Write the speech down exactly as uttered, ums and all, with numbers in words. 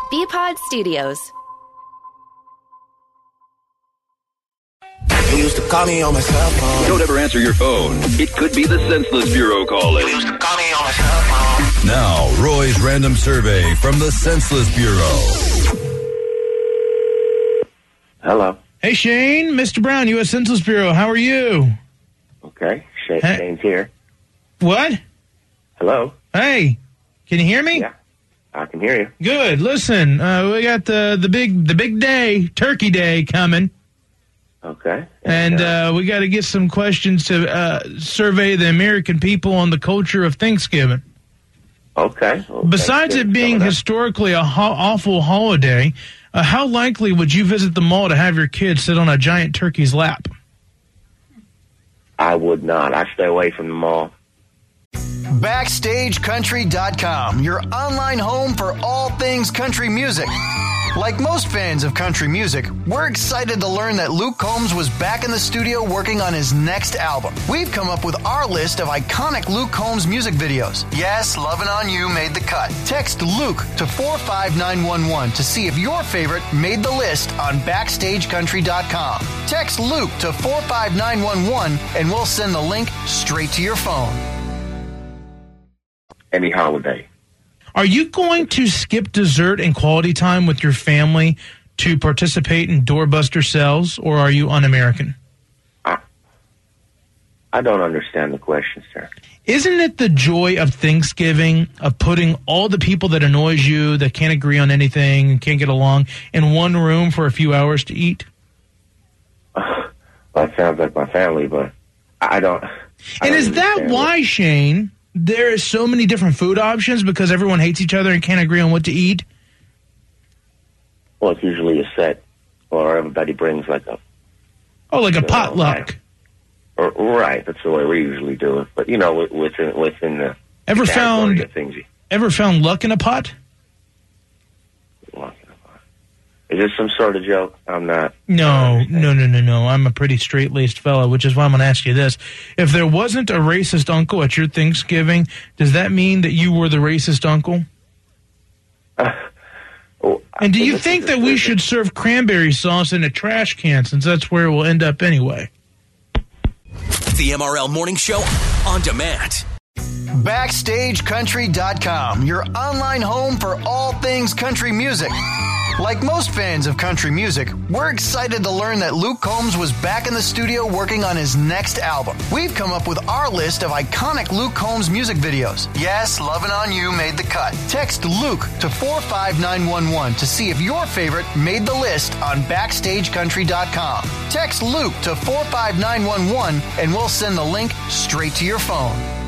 B-Pod Studios. You used to call me on my cell phone. Don't ever answer your phone. It could be the Senseless Bureau calling. You used to call me on my cell phone. Now, Roy's random survey from the Senseless Bureau. Hello. Hey, Shane. Mister Brown, U S Census Bureau. How are you? Okay. Shane, Hey. Shane's here. What? Hello. Hey, can you hear me? Yeah, I can hear you. Good. Listen, uh, we got the, the big the big day, Turkey Day, coming. Okay. And uh, we got to get some questions to uh, survey the American people on the culture of Thanksgiving. Okay. Well, Besides it being historically a ho- awful holiday, uh, how likely would you visit the mall to have your kids sit on a giant turkey's lap? I would not. I stay away from the mall. Backstage Country dot com, your online home for all things country music. Like most fans of country music, we're excited to learn that Luke Combs was back in the studio working on his next album. We've come up with our list of iconic Luke Combs music videos. Yes, Lovin' On You made the cut. Text Luke to four five nine one one to see if your favorite made the list on Backstage Country dot com. Text Luke to four five nine one one and we'll send the link straight to your phone. Any holiday. Are you going to skip dessert and quality time with your family to participate in doorbuster sales, or are you un-American? I, I don't understand the question, sir. Isn't it the joy of Thanksgiving, of putting all the people that annoys you, that can't agree on anything, and can't get along, in one room for a few hours to eat? Uh, well, that sounds like my family, but I don't... I and don't is that understand why, what- Shane, there is so many different food options because everyone hates each other and can't agree on what to eat? Well, it's usually a set, or everybody brings like a... Oh, like a you know, potluck. Or, right, that's the way we usually do it. But, you know, within, within the... Ever category found of things you, ever found luck in a pot? Is this some sort of joke? I'm not... No, no, no, no, no. I'm a pretty straight-laced fella, which is why I'm going to ask you this. If there wasn't a racist uncle at your Thanksgiving, does that mean that you were the racist uncle? Uh, well, and do you this think is that a- we should serve cranberry sauce in a trash can, since that's where it will end up anyway? The M R L Morning Show on demand. Backstage Country dot com, your online home for all things country music. Like most fans of country music, we're excited to learn that Luke Combs was back in the studio working on his next album. We've come up with our list of iconic Luke Combs music videos. Yes, Lovin' On You made the cut. Text Luke to four five nine one one to see if your favorite made the list on Backstage Country dot com. Text Luke to four five nine one one and we'll send the link straight to your phone.